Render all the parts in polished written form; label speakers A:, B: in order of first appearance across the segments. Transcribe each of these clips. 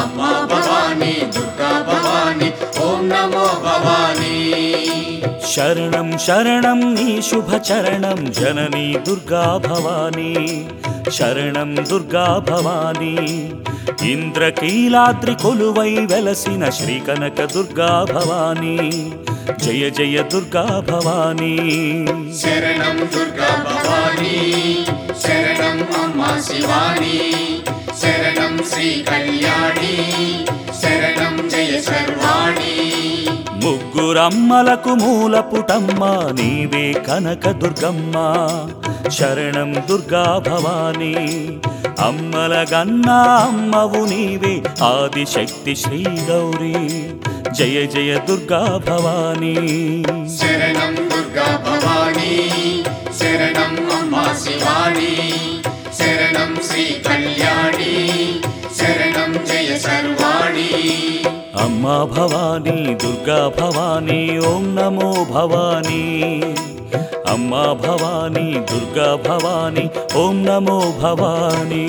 A: అమ్మా భవానీ దుర్గా భవానీ ఓం నమో భవానీ.
B: శరణం శరణం నీ శుభ చరణం జననీ దుర్గా భవానీ. శరణం దుర్గా భవానీ. ఇంద్రకీలాద్రి కొలువై వెలసిన శ్రీ కనక దుర్గా భవానీ. జయ జయ దుర్గా భవానీ.
A: శరణం దుర్గా భవానీ శరణం అమ్మా శివాని. శరణం శ్రీ కళ్యాణి శరణం జయ సర్వాణి.
B: ముగ్గురమ్మలకు మూల పుటమ్మ నీవే కనక దుర్గమ్మ. శరణం దుర్గా భవానీ. అమ్మల గన్నా అమ్మవు నీవే ఆదిశక్తి శ్రీ గౌరీ. జయ జయ దుర్గా భవానీ.
A: శరణం దుర్గా భవానీ శరణం అమ్మా శివాని. శరణం శ్రీ కళ్యాణి శరణం జయ సర్వాణి.
B: అమ్మా భవానీ దుర్గా భవానీ ఓం నమో భవానీ. అమ్మా భవానీ దుర్గా భవానీ ఓం నమో భవానీ.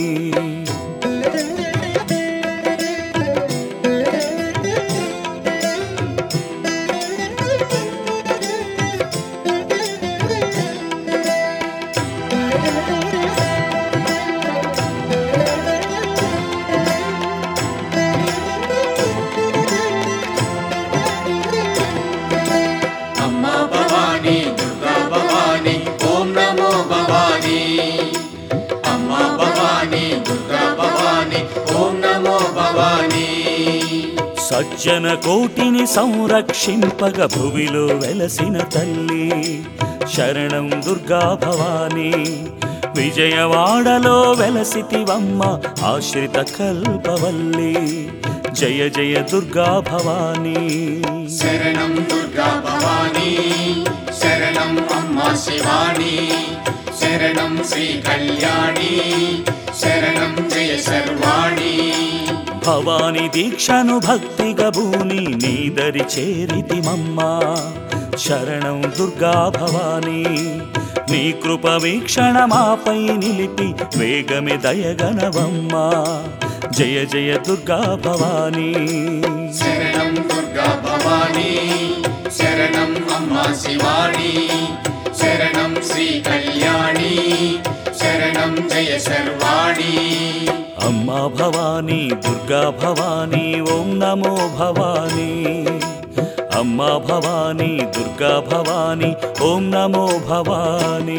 A: అమ్మా భవానీ దుర్గా భవానీ ఓం నమో భవానీ. అమ్మా భవానీ దుర్గా భవానీ ఓం నమో భవానీ.
B: సజ్జన కోటిని సంరక్షింపగ భువిలో వెలసిన తల్లి. శరణం దుర్గా భవానీ. విజయవాడలో వెలసితివమ్మ ఆశ్రిత కల్పవల్లి. జయ జయ దుర్గా భవానీ.
A: శరణం దుర్గా భవానీ శరణం అమ్మా శివాని. శరణం శ్రీ కళ్యాణి శరణం జయ సర్వాణి.
B: భవాని దీక్షను భక్తిగా భూని నీదరి చేరితిమమ్మ. శరణం దుర్గా భవానీ. నీ కృప వీక్షణ మాపై నిలిపి వేగమే దయగనవమ్మ. జయ జయ దుర్గా భవానీ.
A: శరణం దుర్గా భవానీ శరణం అమ్మా శివాని. శరణం శ్రీ కళ్యాణి శరణం జయ సర్వాణి.
B: అమ్మా భవానీ దుర్గా భవానీ ఓం నమో భవానీ. అమ్మా భవానీ దుర్గా భవానీ ఓం నమో భవానీ.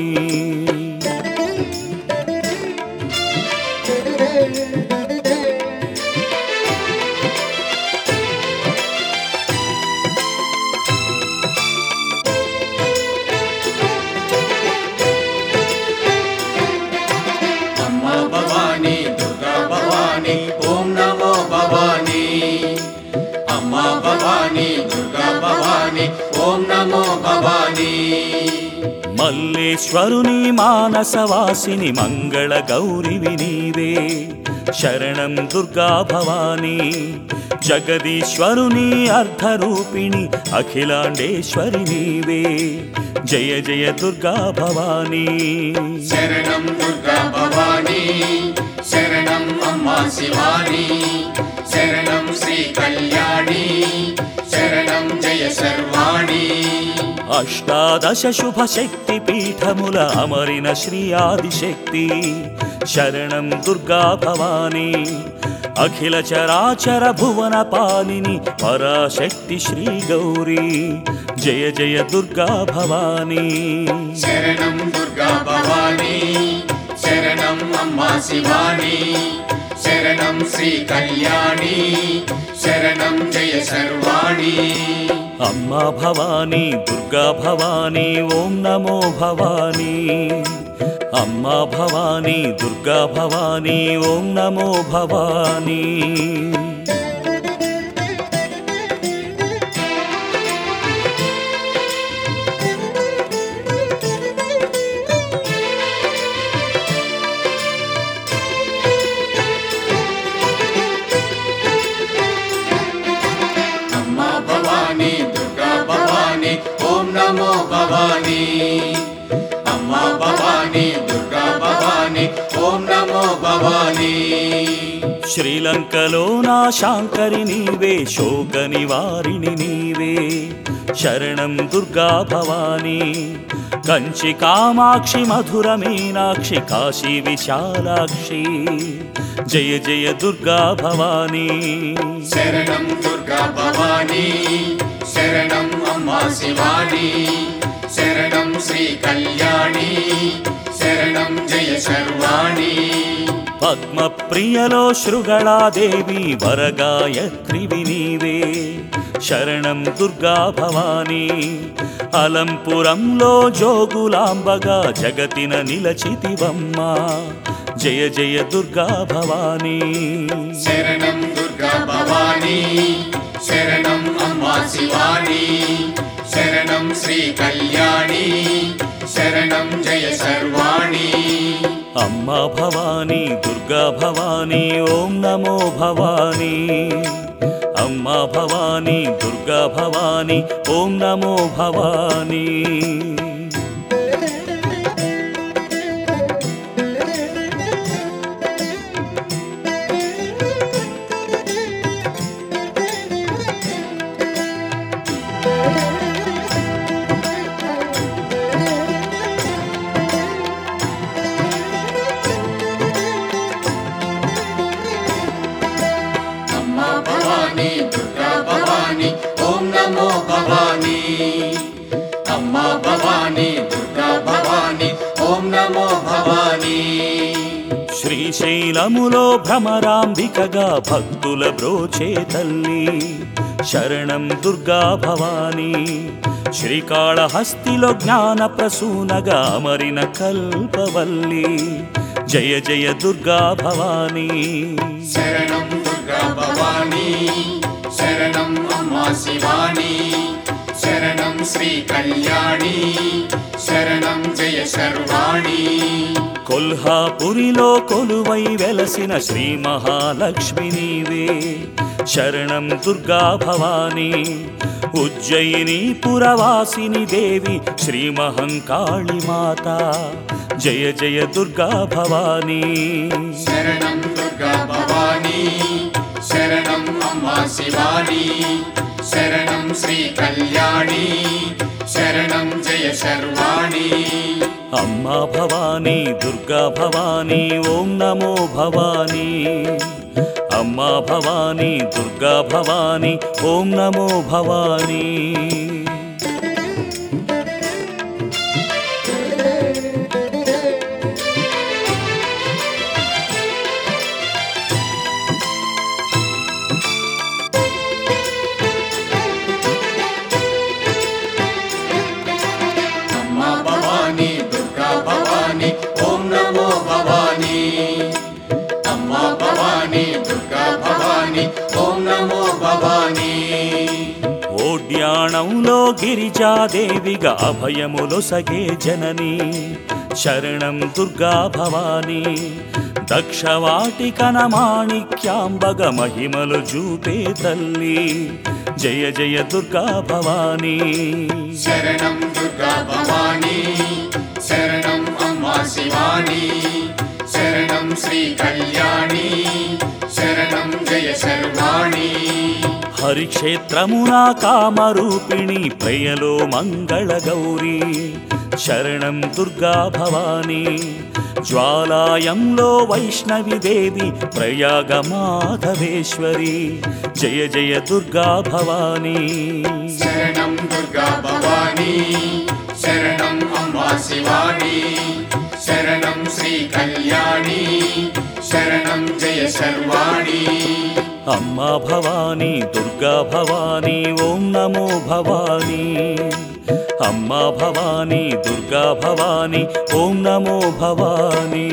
A: అమ్మా భవానీ దుర్గా భవానీ ఓం నమో భవానీ. అమ్మా భవానీ దుర్గా భవానీ ఓం నమో భవానీ.
B: మల్లేశ్వరుని మానసవాసిని మంగళ గౌరివి నీవే. శరణం దుర్గా భవానీ. జగదీశ్వరుని అర్ధరూపిణి అఖిలాండేశ్వరి నీవే. జయ జయ దుర్గా భవానీ.
A: శరణం దుర్గా భవానీ శరణం అమ్మా శివాని. శరణం శ్రీ కళ్యాణి శరణం జయ సర్వాణి.
B: అష్టాదశ శుభ శక్తి పీఠముల అమరిన శ్రీ ఆదిశక్తి. శరణం దుర్గా భవానీ. అఖిల చరాచర భువన పాలిని పరాశక్తి శ్రీ గౌరీ. జయ జయ దుర్గా భవానీ.
A: శరణం దుర్గా భవానీ శరణం అమ్మా శివాని. శరణం శ్రీ కళ్యాణి శరణం జయ సర్వాణి.
B: అమ్మా భవానీ దుర్గా భవానీ ఓం నమో భవానీ. అమ్మా భవానీ దుర్గా భవానీ ఓం నమో భవానీ.
A: అమ్మా భవానీ దుర్గా భవానీ ఓం నమో భవానీ. అమ్మా భవానీ దుర్గా భవానీ ఓం నమో భవానీ.
B: శ్రీలంకలో నా శాంకరి నీవే, శోక నివారిణి నీవే, శరణం దుర్గా భవానీ. కంచి కామాక్షి, మధుర మీనాక్షి, కాశీ విశాలాక్షి, జయ జయ దుర్గా భవానీ.
A: శరణం దుర్గా భవానీ, శరణం అమ్మా శివాని, శరణం శ్రీ కళ్యాణి, శరణం జయ శర్వాణి.
B: పద్మ ప్రియలో శృగళాదేవి, వరగాయత్రివి నీవే, శరణం దుర్గా భవానీ. అలంపురంలో జోగులాంబగా, జగతిన నిలచితివమ్మ, జయ జయ దుర్గా భవానీ.
A: శరణం దుర్గా భవానీ, శరణం అమ్మా శివాని, శరణం శ్రీ కళ్యాణి, శరణం జయ శర్వాణి.
B: అమ్మా భవానీ, దుర్గా భవానీ, ఓం నమో భవానీ. అమ్మా భవానీ, దుర్గా భవానీ, ఓం నమో భవానీ.
A: అమ్మా భవానీ, దుర్గా భవానీ, ఓం నమో భవానీ. అమ్మా భవానీ, దుర్గా భవానీ, ఓం నమో భవానీ.
B: శ్రీశైలములో భ్రమరాంబికగా, భక్తుల బ్రోచే తల్లి, శరణం దుర్గా భవానీ. శ్రీకాళహస్తిలో జ్ఞాన ప్రసూనగా, అమరిన కల్పవల్లి, జయ జయ దుర్గా భవానీ.
A: శరణం దుర్గా భవానీ, శరణం అమ్మా శివాని, శరణం శ్రీ కళ్యాణి, శరణం జయ శర్వాణి.
B: కొల్హాపురిలో కొలువై వెలసిన శ్రీ మహాలక్ష్మి నీవే, శరణం దుర్గా భవానీ. ఉజ్జయిని పురవాసిని దేవి, శ్రీ మహంకాళి మాత, జయ జయ దుర్గా భవానీ.
A: శరణం దుర్గా భవానీ, శరణం అమ్మా శివాని, శరణం శ్రీ కళ్యాణి, శరణం జయ శర్వాణి.
B: అమ్మా భవానీ, దుర్గా భవానీ, ఓం నమో భవానీ. అమ్మా భవానీ, దుర్గా భవానీ, ఓం నమో భవానీ.
A: అమ్మా భవానీ, దుర్గా భవానీ, ఓం నమో భవానీ. అమ్మా భవానీ, దుర్గా భవానీ, ఓం నమో భవానీ.
B: ఓడ్యాణంలో గిరిజాదేవిగా, అభయములో సగే జనని, శరణం దుర్గా భవానీ. దక్షవాటికన మాణిక్యాంబగ, మహిమలు చూపే తల్లి, జయ జయ దుర్గా భవానీ.
A: శరణం దుర్గా భవానీ, శరణం అమ్మా శివాని, శరణం శ్రీ కళ్యాణి, శరణం జయ శర్వాణి.
B: హరిక్షేత్రమున కామరూపిణి, ప్రియలో మంగళ గౌరీ, శరణం దుర్గా భవానీ. జ్వాలాయంలో వైష్ణవి దేవి, ప్రయాగ మాధవేశ్వరి, జయ జయ దుర్గా భవానీ.
A: శరణం దుర్గా భవానీ, శరణం అమ్మా శివాని, శరణం శ్రీ కళ్యాణి, శరణం జయ శర్వాణి.
B: అమ్మా భవానీ, దుర్గా భవానీ, ఓం నమో భవానీ. అమ్మా భవానీ, దుర్గా భవానీ, ఓం నమో భవానీ.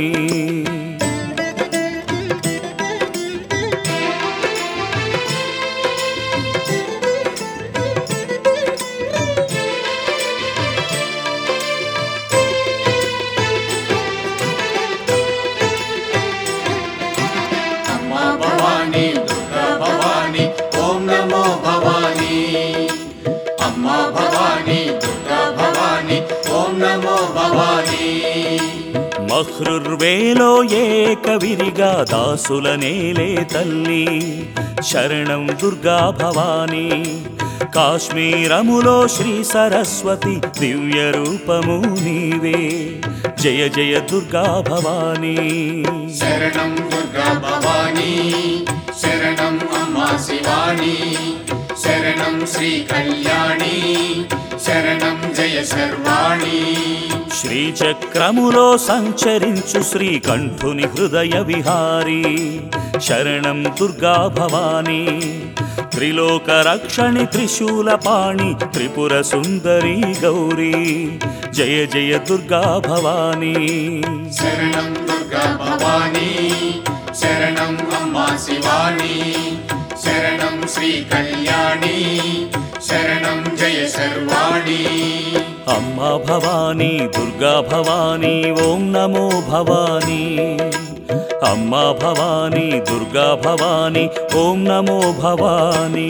A: అమ్మా భవానీ, దుర్గా భవానీ, ఓం నమో భవానీ. అమ్మా భవానీ, దుర్గా భవానీ, ఓం నమో భవానీ.
B: మహ్రుర్వేలో ఏకవిరిగా దాసుల నేలే తల్లి శరణం దుర్గా భవానీ కాశ్మీరములో శ్రీ సరస్వతి దివ్య రూపము నీవే జయ జయ దుర్గా భవానీ
A: శరణం దుర్గా భవానీ శరణం అమ్మా శివాని శరణం శ్రీ కళ్యాణి శరణం జయ సర్వాణి
B: శ్రీచక్రములో సంచరించు శ్రీకంఠుని హృదయ విహారీ శరణం దుర్గా భవానీ త్రిలోక రక్షణి త్రిశూలపాణి త్రిపుర సుందరి గౌరీ జయ జయ దుర్గా భవానీ
A: శరణం దుర్గా భవానీ శరణం అమ్మా శివాని శరణం శ్రీ కళ్యాణి శరణం జయ సర్వాణి
B: అమ్మా భవానీ దుర్గా భవానీ ఓం నమో భవానీ అమ్మా భవానీ దుర్గా భవానీ ఓం నమో భవానీ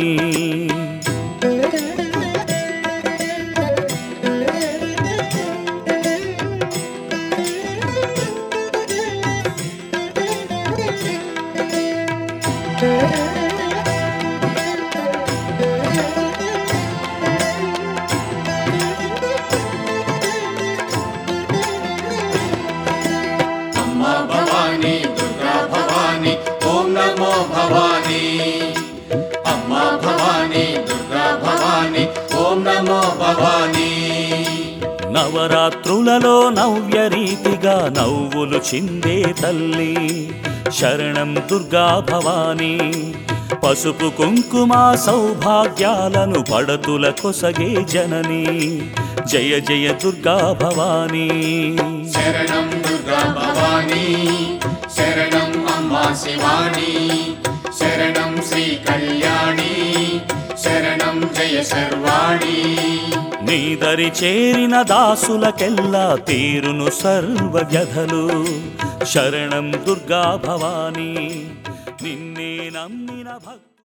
A: అమ్మా భవానీ దుర్గా భవానీ ఓం నమో భవానీ అమ్మా భవానీ దుర్గా భవానీ ఓం నమో భవానీ
B: నవరాత్రులలో నవ్య రీతిగా నవ్వులు చిందే తల్లి శరణం దుర్గా భవానీ పసుపు కుంకుమ సౌభాగ్యాలను పడతుల కొసగే జనని జయ జయ దుర్గా భవానీ
A: శరణం దుర్గా భవానీ శరణం అమ్మా శివాని శరణం శ్రీ కళ్యాణి శరణం జయ సర్వాణి
B: నీదరి చేరిన దాసులకెల్లా తీరును సర్వ వ్యధలు శరణం దుర్గా భవానీ నిన్నే నమ్మిన భక్తు